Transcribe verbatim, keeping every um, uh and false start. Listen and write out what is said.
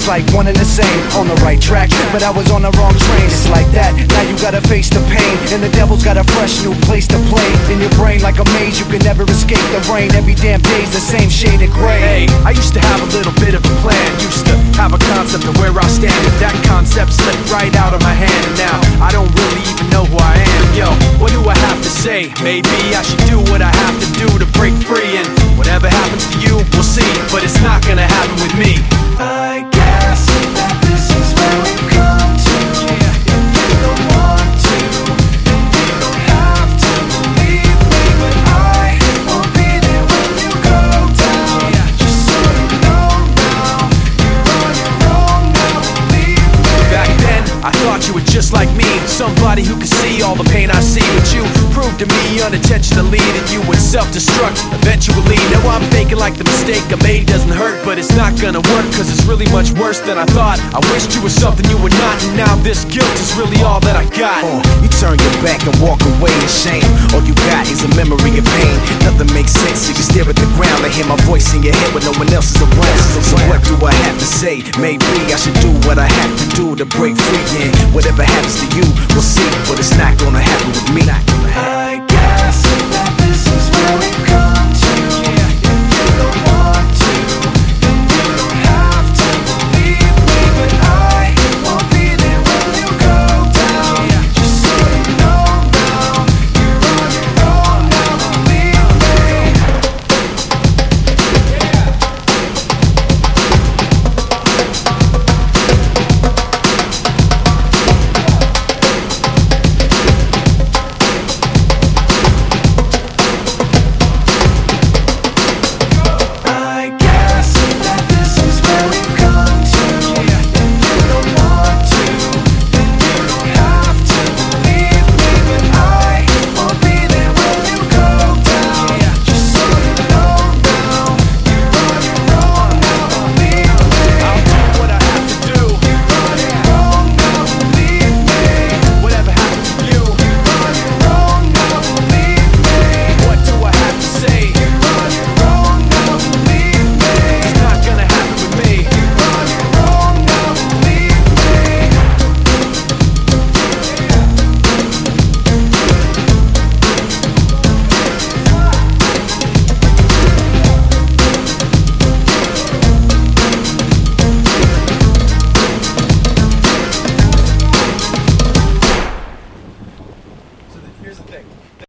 it's like one and the same. On the right track, but I was on the wrong train. It's like that, now you gotta face the pain. And the devil's got a fresh new place to play. In your brain like a maze, you can never escape the rain. Every damn day's the same shade of gray. Hey, I used to have a little bit of a plan. Used to have a concept of where I'll stand, but that concept slipped right out of my hand. And now I don't really even know who I am. Yo, what do I have to say? Maybe I should do what I have to do to break free. And whatever happens to you, we'll see. But it's not gonna happen with me. I guess that this is where we've come to. If you don't want to, then you don't have to believe me. But I will be there when you go down. Just so you know now, you're on your own now, believe me. Back then, I thought you were just like me, somebody who could see all the pain I see. But you proved to me unintentionally that you would self-destruct eventually. Now I'm thinking like the mistake I made doesn't hurt, but it's not gonna work, cause it's really much worse than I thought. I wished you were something you were not, and now this guilt is really all that I got. uh, You turn your back and walk away in shame. All you got is a memory of pain. Nothing makes sense, so you stare at the ground and hear my voice in your head when no one else is around. So what do I have to say? Maybe I should do what I have to do to break free. And whatever happens to you, we'll see, but it's not gonna happen with me. I